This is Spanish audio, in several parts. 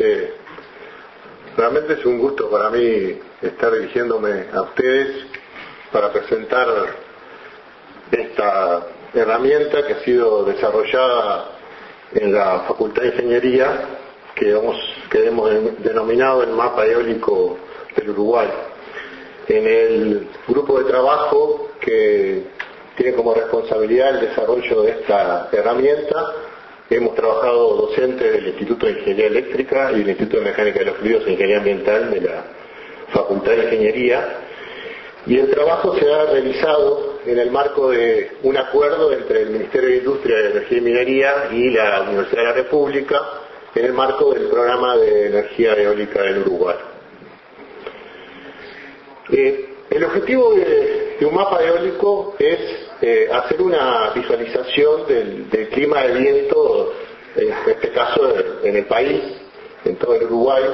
Realmente es un gusto para mí estar dirigiéndome a ustedes para presentar esta herramienta que ha sido desarrollada en la Facultad de Ingeniería, que hemos denominado el Mapa Eólico del Uruguay. En el grupo de trabajo que tiene como responsabilidad el desarrollo de esta herramienta, hemos trabajado docentes del Instituto de Ingeniería Eléctrica y del Instituto de Mecánica de los Fluidos e Ingeniería Ambiental de la Facultad de Ingeniería, y el trabajo se ha realizado en el marco de un acuerdo entre el Ministerio de Industria, Energía y Minería y la Universidad de la República, en el marco del programa de energía eólica del Uruguay. El objetivo de un mapa eólico es hacer una visualización del clima de viento, en este caso en el país, en todo el Uruguay,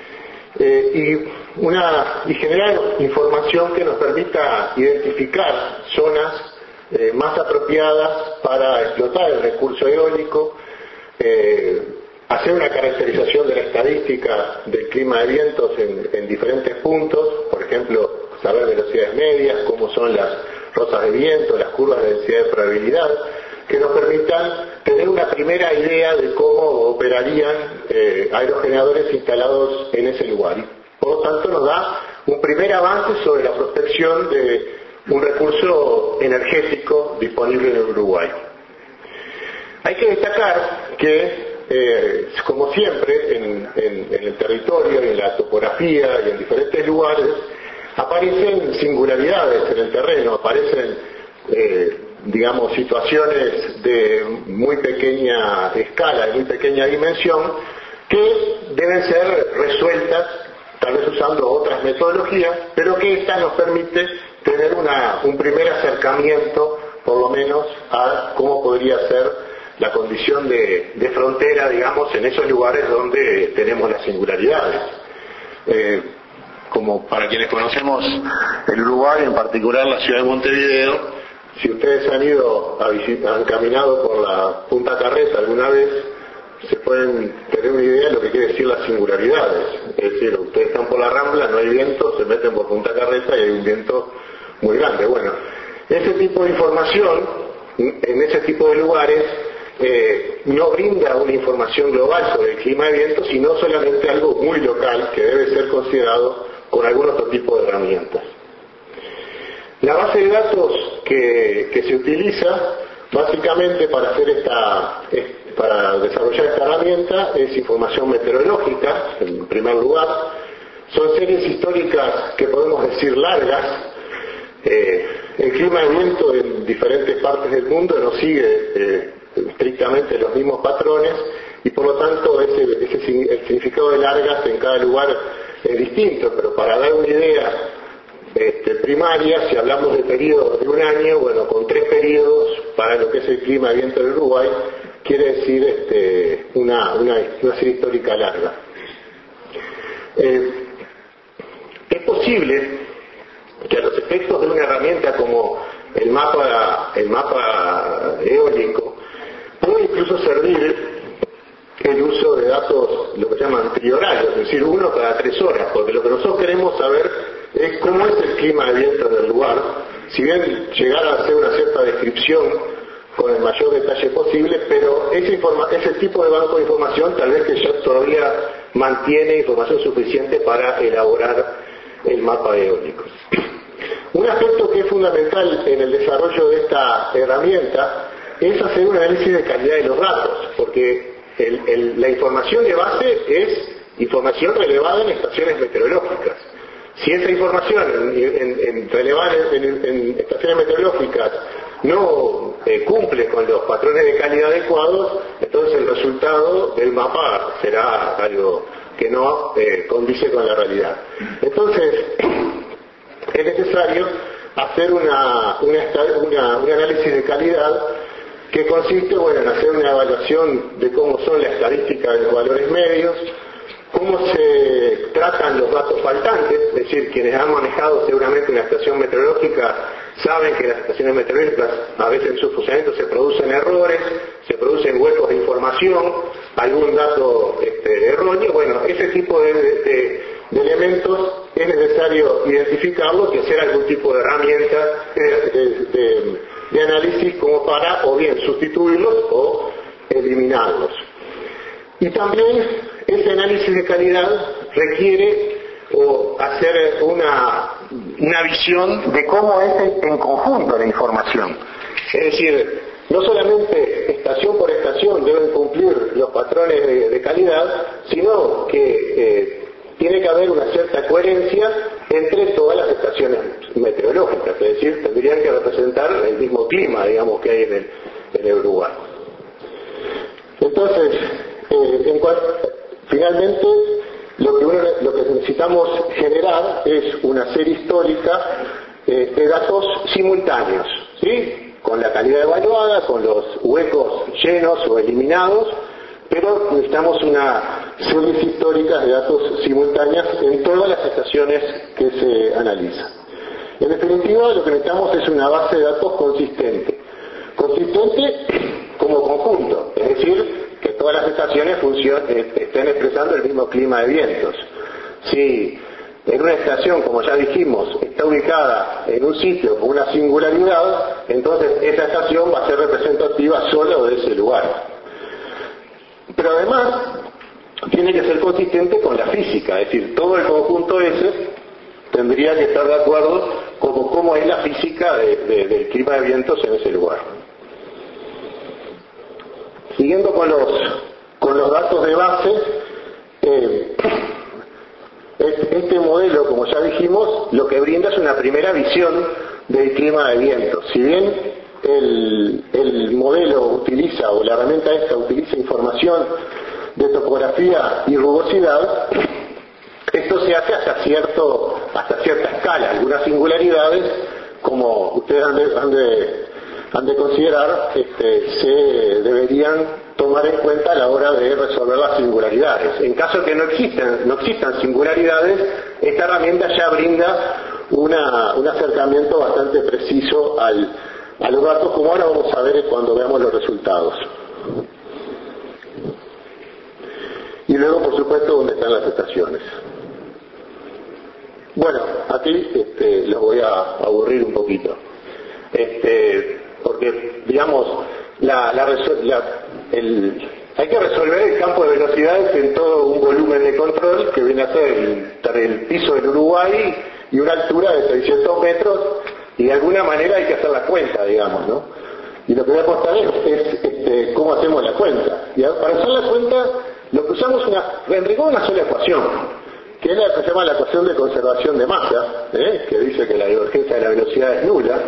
y generar información que nos permita identificar zonas más apropiadas para explotar el recurso eólico, hacer una caracterización de la estadística del clima de vientos en diferentes puntos, por ejemplo, saber velocidades medias, cómo son las rosas de viento, las curvas de densidad de probabilidad, que nos permitan tener una primera idea de cómo operarían aerogeneradores instalados en ese lugar. Y por lo tanto nos da un primer avance sobre la prospección de un recurso energético disponible en el Uruguay. Hay que destacar que, como siempre, en el territorio, en la topografía y en diferentes lugares, aparecen singularidades en el terreno, aparecen, situaciones de muy pequeña escala, de muy pequeña dimensión, que deben ser resueltas, tal vez usando otras metodologías, pero que esta nos permite tener un primer acercamiento, por lo menos, a cómo podría ser la condición de frontera, digamos, en esos lugares donde tenemos las singularidades. Como para quienes conocemos el Uruguay, en particular la ciudad de Montevideo, si ustedes han caminado por la Punta Carreta alguna vez, se pueden tener una idea de lo que quiere decir las singularidades. Es decir, ustedes están por la Rambla, no hay viento, se meten por Punta Carreta y hay un viento muy grande. Bueno, ese tipo de información, en ese tipo de lugares, no brinda una información global sobre el clima de viento, sino solamente algo muy local que debe ser considerado con algún otro tipo de herramientas. La base de datos que se utiliza básicamente para desarrollar esta herramienta es información meteorológica, en primer lugar. Son series históricas que podemos decir largas. El clima de viento en diferentes partes del mundo no sigue estrictamente los mismos patrones, y por lo tanto el significado de largas en cada lugar es distinto, pero para dar una idea primaria, si hablamos de periodos de un año, bueno, con 3 periodos para lo que es el clima de viento del Uruguay, quiere decir una serie histórica larga. Es posible que a los efectos de una herramienta como el mapa eólico puede incluso servir el uso de datos, lo que llaman trihorarios, es decir, uno cada 3 horas, porque lo que nosotros queremos saber es cómo es el clima de viento del lugar, si bien llegar a hacer una cierta descripción con el mayor detalle posible, pero ese tipo de banco de información tal vez que ya todavía mantiene información suficiente para elaborar el mapa eólico. Un aspecto que es fundamental en el desarrollo de esta herramienta es hacer un análisis de calidad de los datos, porque la información de base es información relevada en estaciones meteorológicas. Si esa información relevada en estaciones meteorológicas no cumple con los patrones de calidad adecuados, entonces el resultado del mapa será algo que no condice con la realidad. Entonces, es necesario hacer un análisis de calidad que consiste en hacer una evaluación de cómo son las estadísticas de los valores medios, cómo se tratan los datos faltantes, es decir, quienes han manejado seguramente una estación meteorológica saben que las estaciones meteorológicas a veces en su funcionamiento se producen errores, se producen huecos de información, algún dato erróneo. Bueno, ese tipo de elementos es necesario identificarlos y hacer algún tipo de herramienta de análisis como para o bien sustituirlos o eliminarlos. Y también ese análisis de calidad requiere hacer una visión de cómo es en conjunto la información. Es decir, no solamente estación por estación deben cumplir los patrones de calidad, sino que tiene que haber una cierta coherencia entre todas las estaciones meteorológicas, es decir, tendrían que representar el mismo clima, digamos, que hay en el Uruguay. Entonces, finalmente, lo que necesitamos generar es una serie histórica de datos simultáneos, ¿sí? Con la calidad evaluada, con los huecos llenos o eliminados, pero necesitamos una series históricas de datos simultáneas en todas las estaciones que se analizan. En definitiva, lo que necesitamos es una base de datos consistente como conjunto, es decir, que todas las estaciones estén expresando el mismo clima de vientos. Si en una estación, como ya dijimos, está ubicada en un sitio con una singularidad, entonces esa estación va a ser representativa solo de ese lugar. Pero además tiene que ser consistente con la física, es decir, todo el conjunto ese tendría que estar de acuerdo con cómo es la física del clima de vientos en ese lugar. Siguiendo con los datos de base, este modelo, como ya dijimos, lo que brinda es una primera visión del clima de vientos. Si bien el modelo utiliza, o la herramienta esta utiliza información de topografía y rugosidad, esto se hace hasta cierta escala. Algunas singularidades, como ustedes han de considerar, se deberían tomar en cuenta a la hora de resolver las singularidades. En caso que no existan singularidades, esta herramienta ya brinda un acercamiento bastante preciso a los datos, como ahora vamos a ver cuando veamos los resultados. Y luego, por supuesto, dónde están las estaciones. Bueno, aquí los voy a aburrir un poquito. Porque, digamos, hay que resolver el campo de velocidades en todo un volumen de control que viene a ser el piso del Uruguay y una altura de 600 metros, y de alguna manera hay que hacer la cuenta, digamos, ¿no? Y lo que voy a mostrar es cómo hacemos la cuenta. Y para hacer la cuenta, lo que usamos en rigor una sola ecuación, que es la que se llama la ecuación de conservación de masa, que dice que la divergencia de la velocidad es nula.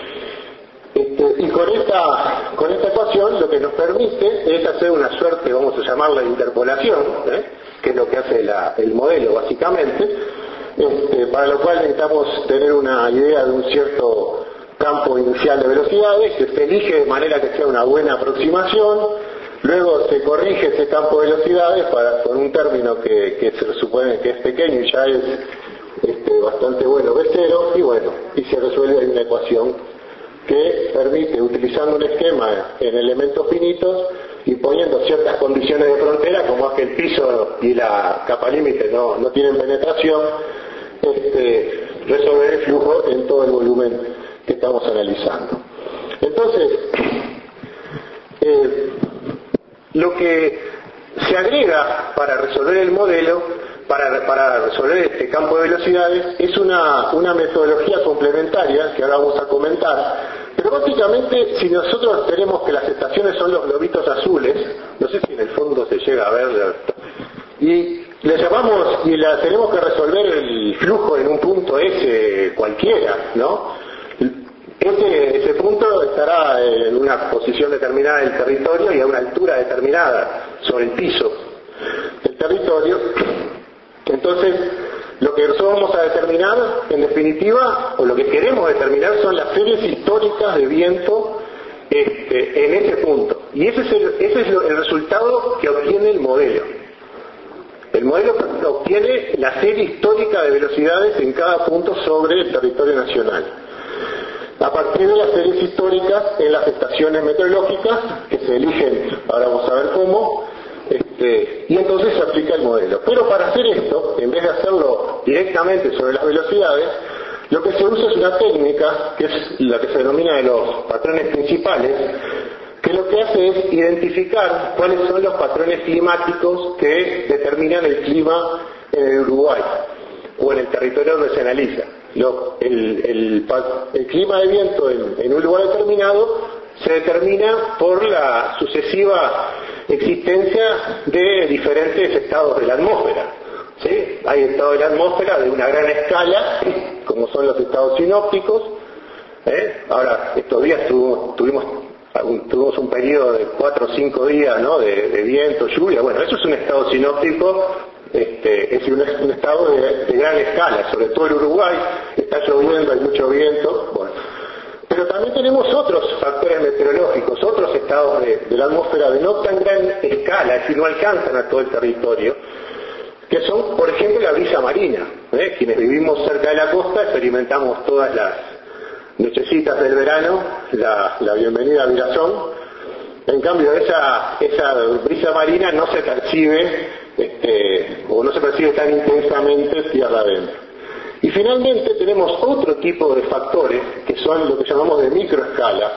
Y con esta ecuación lo que nos permite es hacer una suerte, vamos a llamarla interpolación, que es lo que hace el modelo básicamente, para lo cual necesitamos tener una idea de un cierto campo inicial de velocidades, que se elige de manera que sea una buena aproximación, luego se corrige ese campo de velocidades con un término que se supone que es pequeño y ya es bastante bueno, B0, y se resuelve una ecuación que permite, utilizando un esquema en elementos finitos y poniendo ciertas condiciones de frontera, como es que el piso y la capa límite no tienen penetración, resolver el flujo en todo el volumen que estamos analizando. Entonces, lo que se agrega para resolver el modelo, para resolver este campo de velocidades, es una metodología complementaria que ahora vamos a comentar. Pero básicamente, si nosotros tenemos que las estaciones son los globitos azules, no sé si en el fondo se llega a ver, y le llamamos y tenemos que resolver el flujo en un punto S cualquiera, ¿no? Ese punto estará en una posición determinada del territorio y a una altura determinada sobre el piso del territorio. Entonces, lo que nosotros vamos a determinar, en definitiva, o lo que queremos determinar, son las series históricas de viento en ese punto. Y ese es el resultado que obtiene el modelo. El modelo obtiene la serie histórica de velocidades en cada punto sobre el territorio nacional, a partir de las series históricas en las estaciones meteorológicas que se eligen, ahora vamos a ver cómo, y entonces se aplica el modelo. Pero para hacer esto, en vez de hacerlo directamente sobre las velocidades, lo que se usa es una técnica, que es la que se denomina de los patrones principales, que lo que hace es identificar cuáles son los patrones climáticos que determinan el clima en el Uruguay o en el territorio donde se analiza. El clima de viento en un lugar determinado se determina por la sucesiva existencia de diferentes estados de la atmósfera. ¿Sí? Hay estados de la atmósfera de una gran escala, como son los estados sinópticos. Ahora, estos días tuvimos un periodo de 4 o 5 días, ¿no?, de viento, lluvia. Bueno, eso es un estado sinóptico, es un estado de gran escala, sobre todo en Uruguay, está lloviendo, hay mucho viento. Bueno. Pero también tenemos otros factores meteorológicos, otros estados de la atmósfera de no tan gran escala, que no alcanzan a todo el territorio, que son, por ejemplo, la brisa marina. Quienes vivimos cerca de la costa experimentamos todas las nochecitas del verano, la bienvenida virazón. En cambio, esa brisa marina no se percibe, o no se percibe tan intensamente tierra adentro. Y finalmente tenemos otro tipo de factores, que son lo que llamamos de microescala,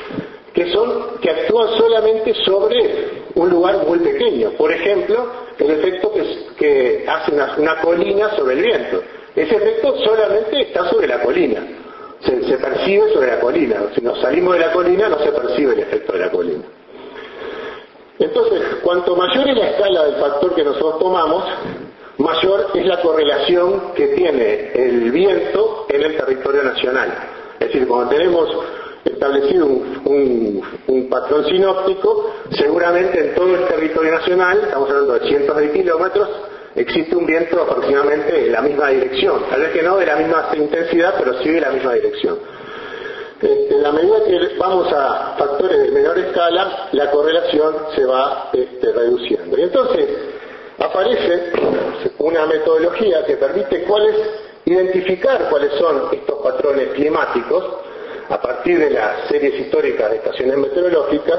que actúan solamente sobre un lugar muy pequeño. Por ejemplo, el efecto que hace una colina sobre el viento. Ese efecto solamente está sobre la colina. Se percibe sobre la colina. Si nos salimos de la colina no se percibe el efecto de la colina. Entonces, cuanto mayor es la escala del factor que nosotros tomamos, mayor es la correlación que tiene el viento en el territorio nacional. Es decir, cuando tenemos establecido un patrón sinóptico, seguramente en todo el territorio nacional, estamos hablando de cientos de kilómetros, existe un viento aproximadamente en la misma dirección. Tal vez que no de la misma intensidad, pero sí de la misma dirección. En la medida que vamos a factores de menor escala, la correlación se va reduciendo. Y entonces aparece una metodología que permite identificar cuáles son estos patrones climáticos a partir de las series históricas de estaciones meteorológicas,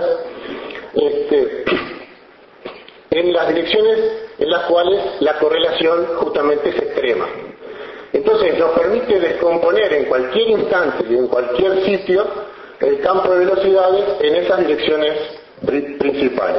en las direcciones en las cuales la correlación justamente es extrema. Entonces nos permite descomponer en cualquier instante y en cualquier sitio el campo de velocidades en esas direcciones principales.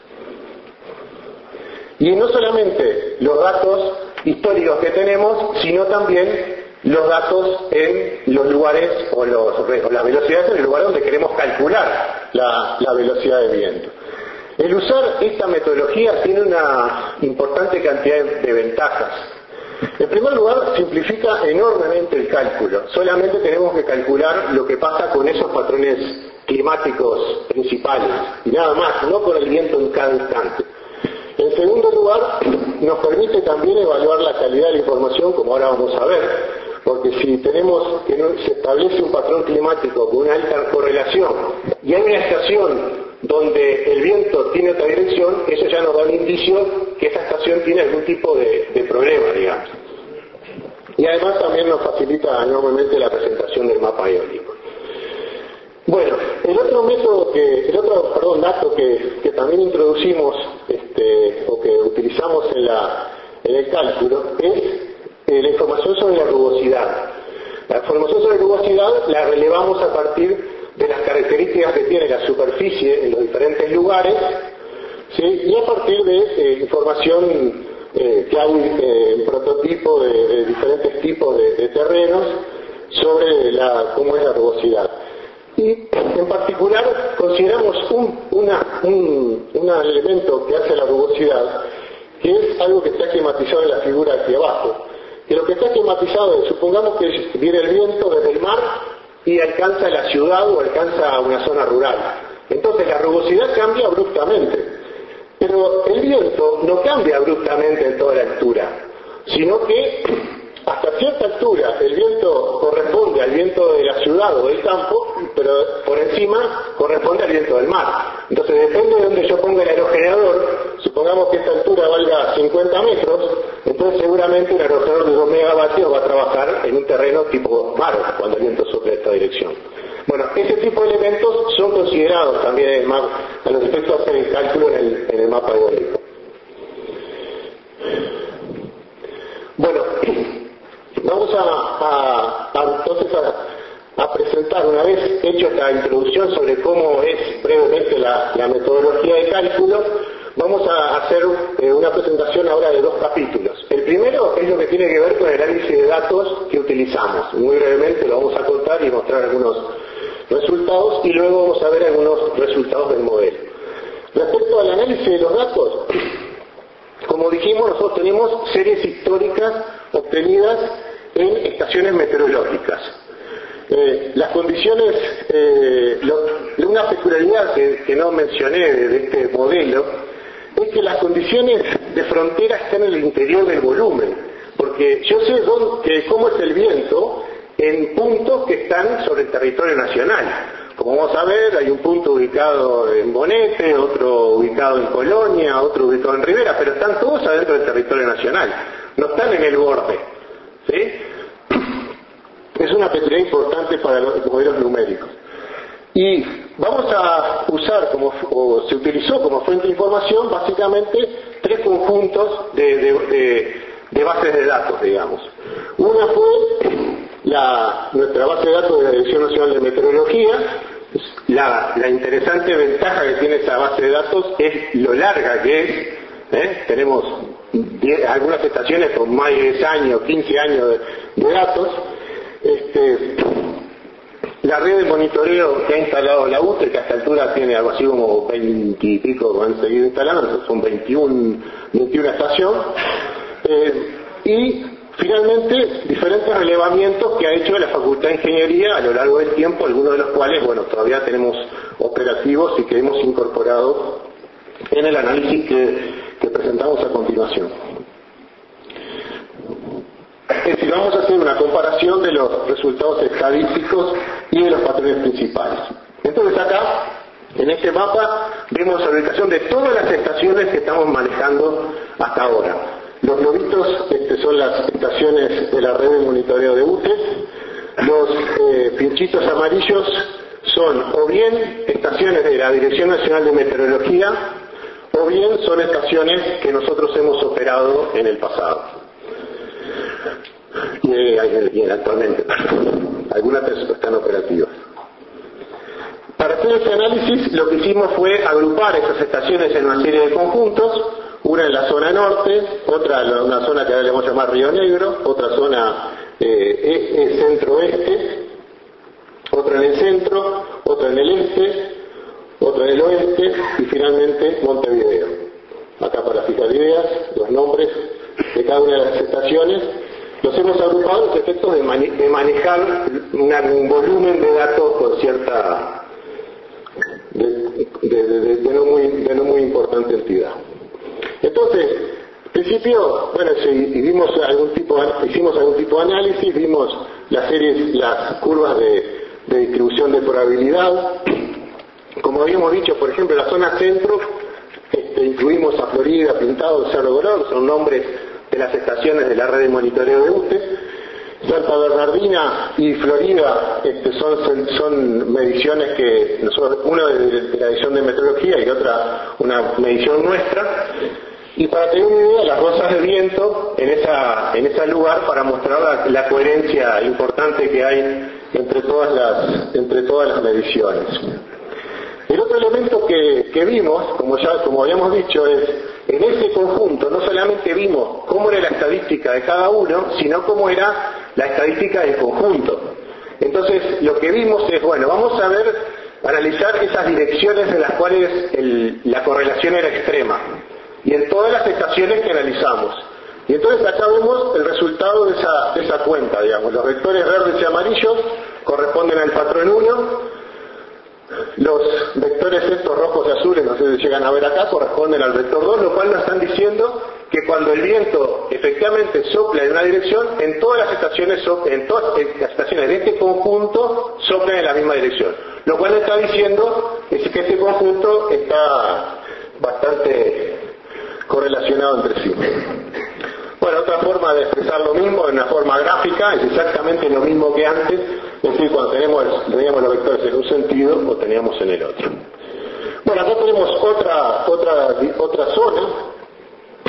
Y no solamente los datos históricos que tenemos, sino también los datos en los lugares o las velocidades en el lugar donde queremos calcular la velocidad de viento. El usar esta metodología tiene una importante cantidad de ventajas. En primer lugar, simplifica enormemente el cálculo. Solamente tenemos que calcular lo que pasa con esos patrones climáticos principales y nada más, no con el viento en cada instante. En segundo lugar, nos permite también evaluar la calidad de la información, como ahora vamos a ver, porque si tenemos que se establece un patrón climático con una alta correlación y hay una estación donde el viento tiene otra dirección, eso ya nos da un indicio que esa estación tiene algún tipo de problema, digamos. Y además también nos facilita enormemente la presentación del mapa eólico. Bueno, el otro dato que también introducimos o que utilizamos en el cálculo es la información sobre la rugosidad. La información sobre rugosidad la relevamos a partir de las características que tiene la superficie en los diferentes lugares, ¿sí? Y a partir de información que hay en prototipo de diferentes tipos de terrenos sobre cómo es la rugosidad. Y en particular consideramos un elemento que hace la rugosidad, que es algo que está esquematizado en la figura aquí abajo. Que lo que está esquematizado es, supongamos que viene el viento desde el mar y alcanza la ciudad o alcanza una zona rural. Entonces la rugosidad cambia abruptamente. Pero el viento no cambia abruptamente en toda la altura, sino que hasta cierta altura el viento corresponde al viento de la ciudad o del campo, pero por encima corresponde al viento del mar. Entonces depende de donde yo ponga el aerogenerador, supongamos que esta altura valga 50 metros, entonces seguramente un aerogenerador de 2 megavatios va a trabajar en un terreno tipo mar cuando el viento sopla en esta dirección. Bueno, ese tipo de elementos son considerados también en el mapa, a los efectos de hacer el cálculo en el mapa eólico. Bueno, vamos entonces a presentar, una vez hecho esta introducción sobre cómo es brevemente la metodología de cálculo, vamos a hacer una presentación ahora de 2 capítulos. El primero es lo que tiene que ver con el análisis de datos que utilizamos. Muy brevemente lo vamos a contar y mostrar algunos resultados, y luego vamos a ver algunos resultados del modelo. Respecto al análisis de los datos, como dijimos, nosotros tenemos series históricas obtenidas en estaciones meteorológicas. Las condiciones, una peculiaridad que no mencioné de este modelo, es que las condiciones de frontera están en el interior del volumen, porque yo sé cómo es el viento en puntos que están sobre el territorio nacional. Como vamos a ver, hay un punto ubicado en Bonete, otro ubicado en Colonia, otro ubicado en Rivera, pero están todos adentro del territorio nacional, no están en el borde, ¿sí? Es una peculiaridad importante para los modelos numéricos. Y vamos a usar, se utilizó como fuente de información, básicamente 3 conjuntos de bases de datos, digamos. Una fue nuestra base de datos de la Dirección Nacional de Meteorología. La interesante ventaja que tiene esa base de datos es lo larga que es. Tenemos algunas estaciones con más de 10 años, 15 años de datos. La red de monitoreo que ha instalado la UTE, que a esta altura tiene algo así como 20 y pico que han seguido instalando, son 21 estaciones, y finalmente diferentes relevamientos que ha hecho la Facultad de Ingeniería a lo largo del tiempo, algunos de los cuales, bueno, todavía tenemos operativos y que hemos incorporado en el análisis que presentamos a continuación. Es decir, vamos a hacer una comparación de los resultados estadísticos y de los patrones principales. Entonces acá, en este mapa, vemos la ubicación de todas las estaciones que estamos manejando hasta ahora. Los globitos son las estaciones de la red de monitoreo de UTE. Los pinchitos amarillos son o bien estaciones de la Dirección Nacional de Meteorología, o bien son estaciones que nosotros hemos operado en el pasado. Y actualmente algunas están operativas. Para hacer este análisis lo que hicimos fue agrupar esas estaciones en una serie de conjuntos, una en la zona norte, otra en una zona que ahora le vamos a llamar Río Negro, otra zona centro-oeste, otra en el centro, otra en el este, otra en el oeste y finalmente Montevideo. Acá para fijar ideas, los nombres de cada una de las estaciones. Los hemos agrupado a los efectos de manejar un volumen de datos con cierta, de no muy importante entidad. Entonces, en principio, bueno, hicimos algún tipo de análisis, vimos las curvas de distribución de probabilidad. Como habíamos dicho, por ejemplo, en la zona centro, incluimos a Florida, Pintado, Cerro Colorado, son nombres de las estaciones de la red de monitoreo de UTE. Santa Bernardina y Florida son mediciones que nosotros, una de la edición de meteorología y otra una medición nuestra. Y para tener una idea, las rosas de viento en ese lugar para mostrar la coherencia importante que hay entre todas las mediciones. El otro elemento que vimos, como habíamos dicho, es en ese conjunto no solamente vimos cómo era la estadística de cada uno, sino cómo era la estadística del conjunto. Entonces, lo que vimos es, bueno, vamos a analizar esas direcciones en las cuales la correlación era extrema, y en todas las estaciones que analizamos. Y entonces acá vemos el resultado de esa cuenta, digamos. Los vectores verdes y amarillos corresponden al patrón 1, los vectores estos rojos y azules, no sé si llegan a ver acá, corresponden al vector 2, lo cual nos están diciendo que cuando el viento efectivamente sopla en una dirección, en todas las estaciones de este conjunto soplan en la misma dirección. Lo cual nos está diciendo que este conjunto está bastante correlacionado entre sí. Bueno, otra forma de expresar lo mismo en una forma gráfica es exactamente lo mismo que antes, es decir, cuando teníamos los vectores en un sentido o teníamos en el otro. Bueno, acá tenemos otra zona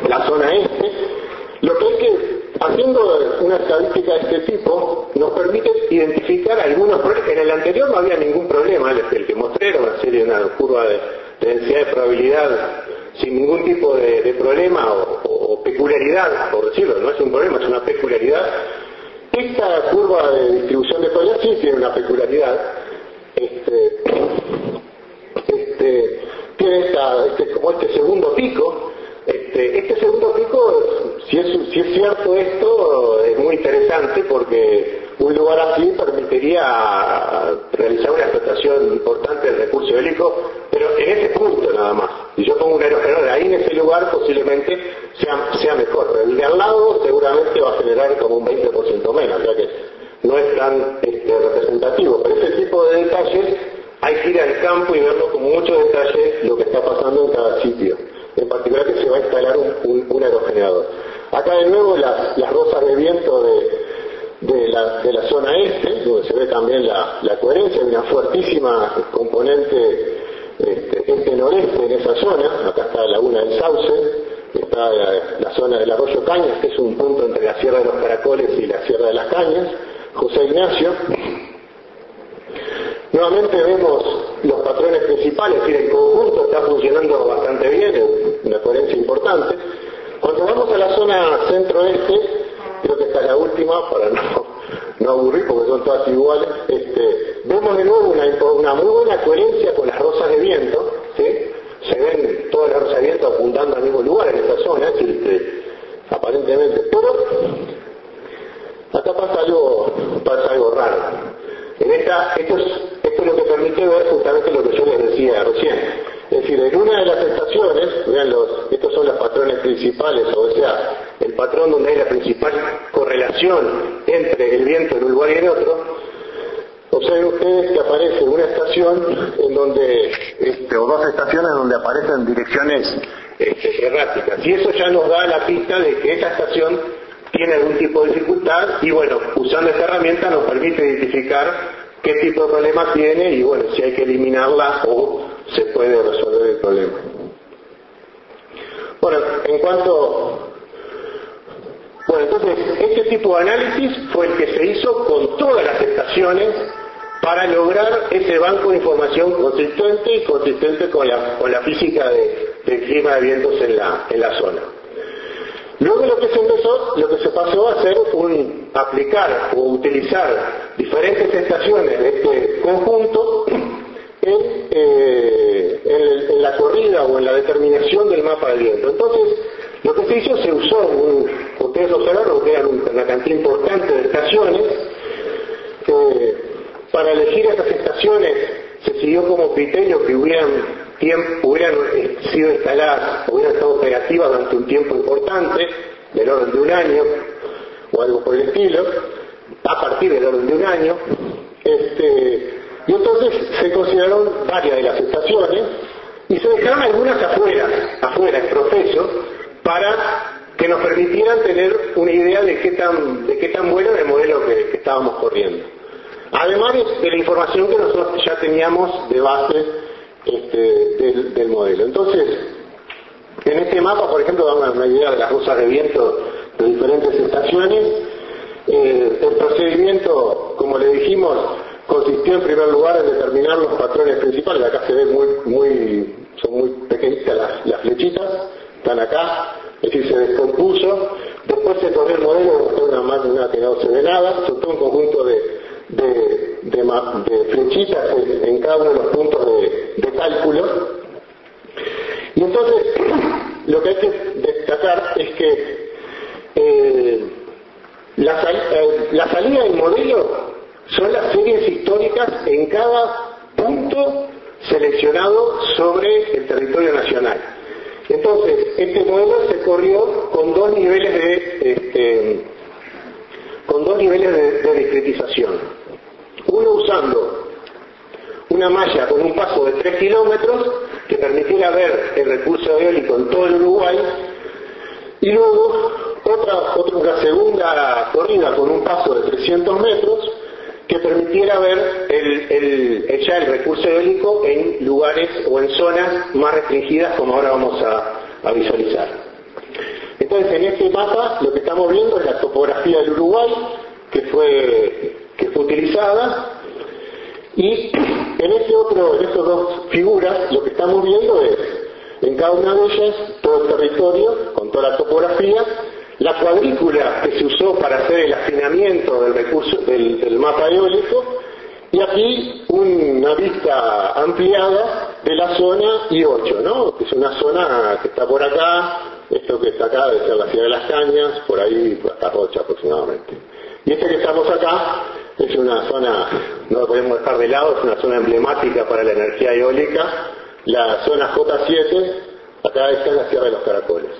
la zona este. Lo que hay que, haciendo una estadística de este tipo, nos permite identificar algunos problemas. En el anterior no había ningún problema, el que mostré era una serie, una curva de densidad de probabilidad sin ningún tipo de problema o peculiaridad, por decirlo, no es un problema, es una peculiaridad. Esta curva de distribución de probabilidad sí tiene una peculiaridad. Tiene como este segundo pico. Este segundo pico, si es cierto esto, es muy interesante porque un lugar así permitiría realizar una explotación importante del recurso eólico, pero en ese punto nada más. Si yo pongo un aerogenerador ahí en ese lugar, posiblemente sea mejor, pero el de al lado seguramente va a generar como un 20% menos, ya que no es tan representativo. Pero ese tipo de detalles hay que ir al campo y verlo con mucho detalle lo que está pasando en cada sitio. En particular que se va a instalar un aerogenerador. Acá de nuevo las rosas de viento de la zona este, donde se ve también la coherencia, hay una fuertísima componente este-noreste en esa zona. Acá está la laguna del Sauce, está la zona del arroyo Cañas, que es un punto entre la Sierra de los Caracoles y la Sierra de las Cañas, José Ignacio. Nuevamente vemos los patrones principales, es decir, el conjunto está funcionando bastante bien, una coherencia importante. Cuando vamos a la zona centro-este, creo que esta es la última para no aburrir porque son todas iguales, vemos de nuevo una muy buena coherencia con las rosas de viento, ¿sí? Se ven todas las rosas de viento apuntando al mismo lugar en esa zona, aparentemente, pero acá pasa algo raro. Esto es lo que permite ver justamente lo que yo les decía recién. Es decir, en una de las estaciones, vean estos son los patrones principales, o sea, el patrón donde hay la principal correlación entre el viento en un lugar y en otro. Observen ustedes que aparece una estación en donde, o dos estaciones donde aparecen direcciones erráticas. Y eso ya nos da la pista de que esa estación tiene algún tipo de dificultad y bueno, usando esta herramienta nos permite identificar qué tipo de problema tiene y bueno, si hay que eliminarla o se puede resolver el problema. Bueno, entonces este tipo de análisis fue el que se hizo con todas las estaciones para lograr ese banco de información consistente con la física del clima de vientos en la zona. Luego lo que se pasó a hacer aplicar o utilizar diferentes estaciones de este conjunto en la corrida o en la determinación del mapa del viento. Entonces, lo que se hizo, se usó, ustedes observaron que era una cantidad importante de estaciones. Para elegir estas estaciones se siguió como criterio que hubieran sido instaladas, hubieran estado operativas durante un tiempo importante, del orden de un año, o algo por el estilo, a partir del orden de un año. Y entonces se consideraron varias de las estaciones y se dejaron algunas afuera, en proceso, para que nos permitieran tener una idea de qué tan bueno era el modelo que estábamos corriendo. Además de la información que nosotros ya teníamos de base del modelo. Entonces, en este mapa, por ejemplo, damos una idea de las rosas de viento de diferentes estaciones. El procedimiento, como le dijimos, consistió en primer lugar en determinar los patrones principales. Acá se ve son muy pequeñitas las flechitas, están acá, es decir, se descompuso. Después se corrió el modelo, una máquina que no se ve nada, se obtuvo un conjunto de flechitas en cada uno de los puntos de cálculo. Y entonces, lo que hay que destacar es que la salida del modelo son las series históricas en cada punto seleccionado sobre el territorio nacional. Entonces, este modelo se corrió con dos niveles de discretización. Uno usando una malla con un paso de 3 kilómetros que permitiera ver el recurso eólico en todo el Uruguay, y luego una segunda corrida con un paso de 300 metros que permitiera ver ya el recurso eólico en lugares o en zonas más restringidas, como ahora vamos a visualizar. Entonces, en este mapa lo que estamos viendo es la topografía del Uruguay que fue utilizada, y en estas dos figuras lo que estamos viendo es, en cada una de ellas, todo el territorio con toda la topografía, la cuadrícula que se usó para hacer el afinamiento del recurso del mapa eólico, y aquí una vista ampliada de la zona I8, ¿no? Que es una zona que está por acá, esto que está acá debe ser la Sierra de las Cañas, por ahí hasta Rocha aproximadamente. Y este que estamos acá es una zona, no lo podemos dejar de lado, es una zona emblemática para la energía eólica, la zona J7, acá está en la Sierra de los Caracoles.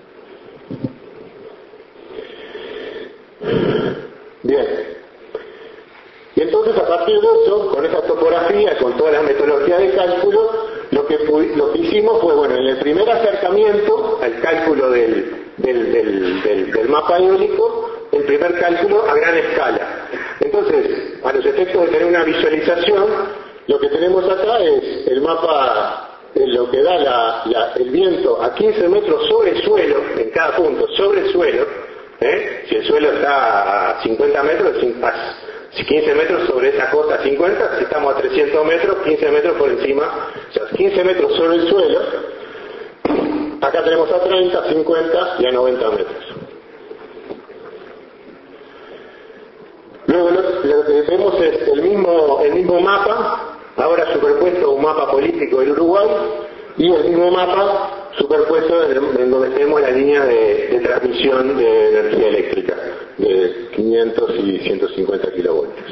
Bien. Y entonces, a partir de eso, con esa topografía, con todas las metodologías de cálculo, lo que hicimos fue, bueno, en el primer acercamiento al cálculo del mapa eólico, el primer cálculo a gran escala. Entonces, a los efectos de tener una visualización, lo que tenemos acá es el mapa, lo que da el viento a 15 metros sobre el suelo, en cada punto, sobre el suelo. Si el suelo está a 50 metros, 15 metros sobre esa costa 50, si estamos a 300 metros, 15 metros por encima, o sea, 15 metros sobre el suelo. Acá tenemos a 30, 50 y a 90 metros. Luego lo que vemos es el mismo mapa, ahora superpuesto a un mapa político del Uruguay, y el mismo mapa superpuesto en donde tenemos la línea de transmisión de energía eléctrica de 500 y 150 kilovoltios.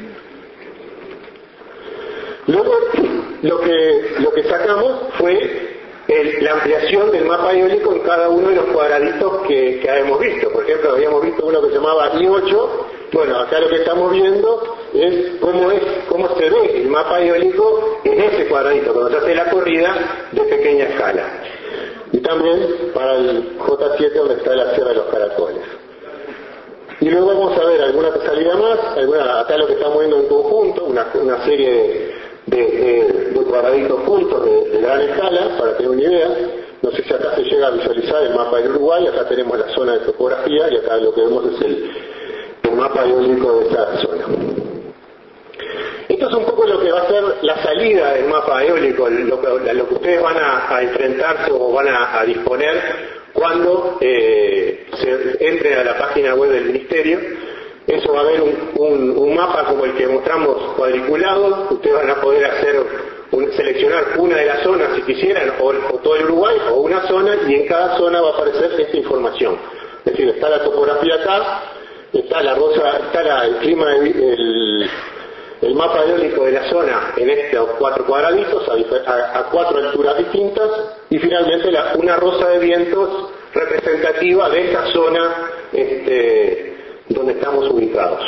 Luego lo que sacamos fue la ampliación del mapa eólico en cada uno de los cuadraditos que habíamos visto. Por ejemplo, habíamos visto uno que se llamaba I8. Bueno, acá lo que estamos viendo es cómo se ve el mapa eólico en ese cuadradito, cuando se hace la corrida de pequeña escala. Y también para el J7, donde está la Sierra de los Caracoles. Y luego vamos a ver alguna salida más, acá lo que estamos viendo en conjunto, una serie de cuadraditos juntos de gran escala, para tener una idea. No sé si acá se llega a visualizar el mapa del Uruguay, acá tenemos la zona de topografía, y acá lo que vemos es el mapa eólico de esa zona. Esto es un poco lo que va a ser la salida del mapa eólico, lo que ustedes van a enfrentarse o van a disponer cuando se entren a la página web del Ministerio. Eso va a haber un mapa como el que mostramos cuadriculado. Ustedes van a poder seleccionar una de las zonas si quisieran, o todo el Uruguay, o una zona, y en cada zona va a aparecer esta información. Es decir, está la topografía acá, está la rosa, está el clima, el mapa eólico de la zona en estos 4 cuadraditos a 4 alturas distintas, y finalmente una rosa de vientos representativa de esta zona donde estamos ubicados.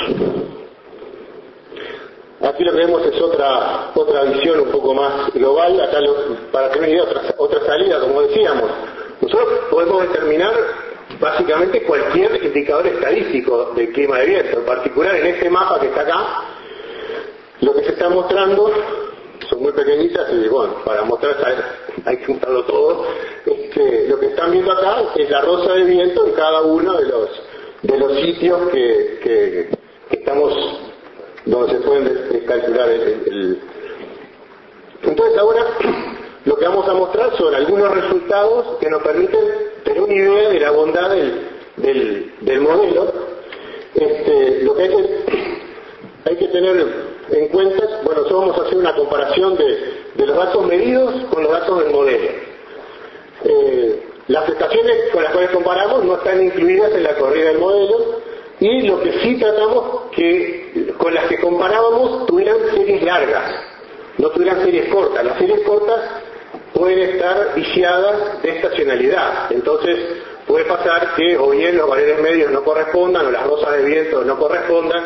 Aquí lo que vemos es otra visión un poco más global. Acá para tener una idea, otra salida, como decíamos, nosotros podemos determinar básicamente cualquier indicador estadístico del clima de viento. En particular, en este mapa que está acá, lo que se está mostrando son muy pequeñitas, y bueno, para mostrar hay que juntarlo todo. Lo que están viendo acá es la rosa de viento en cada uno de los sitios que estamos, donde se pueden calcular Entonces ahora lo que vamos a mostrar son algunos resultados que nos permiten tener una idea de la bondad del modelo. Lo que hay que tener en cuenta, bueno, nosotros vamos a hacer una comparación de los datos medidos con los datos del modelo. Las estaciones con las cuales comparamos no están incluidas en la corrida del modelo, y lo que sí tratamos que con las que comparábamos tuvieran series largas, no tuvieran series cortas. Las series cortas pueden estar viciadas de estacionalidad, entonces puede pasar que o bien los valores medios no correspondan o las rosas de viento no correspondan.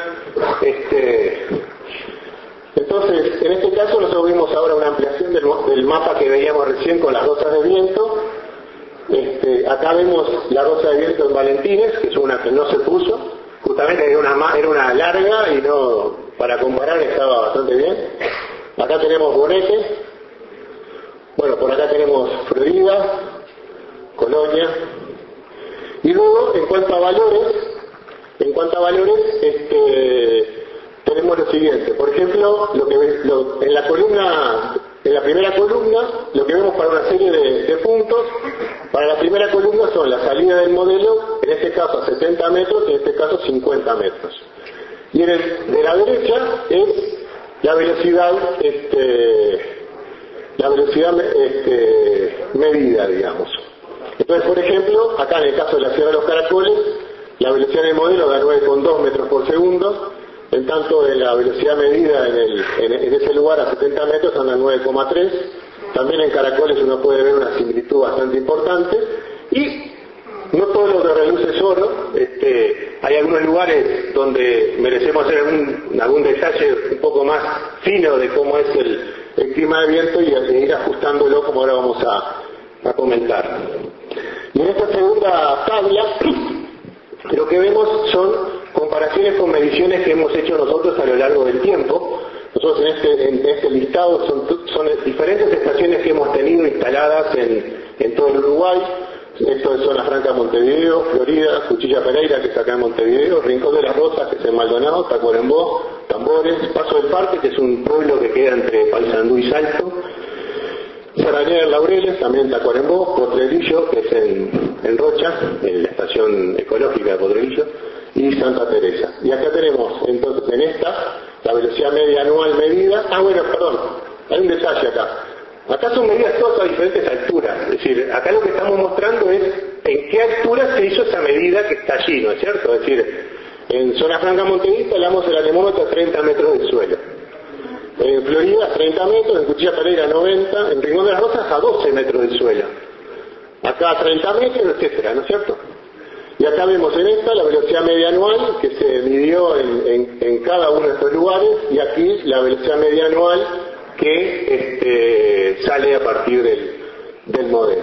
Entonces, en este caso nosotros vimos ahora una ampliación del mapa que veíamos recién con las rosas de viento. Acá vemos la rosa de viento en Valentines, que es una que no se puso, justamente era una larga y no, para comparar estaba bastante bien. Acá tenemos Bonete, bueno, por acá tenemos Florida, Colonia, Y luego, en cuanto a valores, tenemos lo siguiente. Por ejemplo, en la primera columna, lo que vemos para una serie de puntos, para la primera columna son la salida del modelo, en este caso a 70 metros, y en este caso 50 metros. Y de la derecha es la velocidad, medida, digamos. Entonces, por ejemplo, acá en el caso de la Sierra de los Caracoles, la velocidad del modelo da 9,2 metros por segundo, en tanto de la velocidad medida en ese lugar a 70 metros anda 9,3. También en Caracoles uno puede ver una similitud bastante importante, y no todo lo que reluce es oro. Hay algunos lugares donde merecemos hacer algún detalle un poco más fino de cómo es el clima de viento y ir ajustándolo, como ahora vamos a comentar. Y en esta segunda tabla lo que vemos son comparaciones con mediciones que hemos hecho nosotros a lo largo del tiempo. Nosotros en este listado son diferentes estaciones que hemos tenido instaladas en todo el Uruguay. Esto es Zona Franca, Montevideo, Florida, Cuchilla Pereira, que es acá en Montevideo, Rincón de las Rosas, que es en Maldonado, Tacuarembó, Tambores, Paso del Parque, que es un pueblo que queda entre Paysandú y Salto, Saranera de Laureles, también Tacuarembó, Potrerillo, que es en Rocha, en la estación ecológica de Potrerillo, y Santa Teresa. Y acá tenemos, entonces, en esta, la velocidad media anual medida. Hay un detalle acá. Acá son medidas todas a diferentes alturas. Es decir, acá lo que estamos mostrando es en qué altura se hizo esa medida que está allí, ¿no es cierto? Es decir, en Zona Franca Montevideo instalamos el anemómetro a 30 metros del suelo. En Florida 30 metros, en Cuchilla Pereira 90, en Rincón de las Rosas a 12 metros del suelo. Acá a 30 metros, etcétera, ¿no es cierto? Y acá vemos en esta la velocidad media anual que se midió en cada uno de estos lugares, y aquí la velocidad media anual que sale a partir del modelo.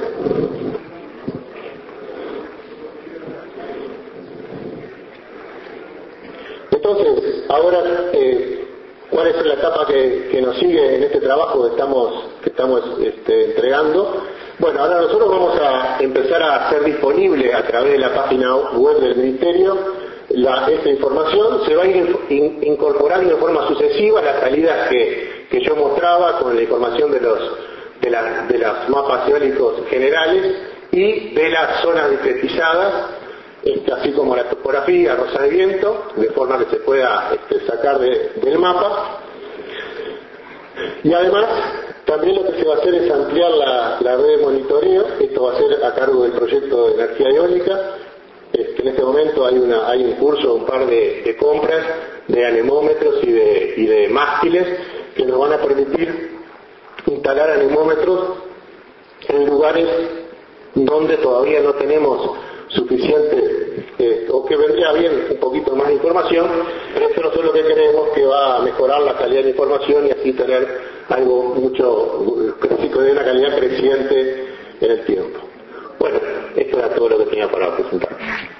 Entonces, ahora, ¿cuál es la etapa que nos sigue en este trabajo que estamos entregando? Bueno, ahora nosotros vamos a empezar a hacer disponible a través de la página web del Ministerio esta información. Se va a ir incorporando de forma sucesiva las salidas que yo mostraba con la información de los mapas eólicos generales y de las zonas discretizadas, así como la topografía, rosa de viento, de forma que se pueda sacar del mapa. Y además, también lo que se va a hacer es ampliar la red de monitoreo. Esto va a ser a cargo del proyecto de energía eólica. En este momento hay un curso, un par de compras de anemómetros y de mástiles que nos van a permitir instalar anemómetros en lugares donde todavía no tenemos suficiente, o que vendría bien un poquito más de información, pero esto nosotros lo que queremos que va a mejorar la calidad de información y así tener algo de una calidad creciente en el tiempo. Bueno, esto era todo lo que tenía para presentar.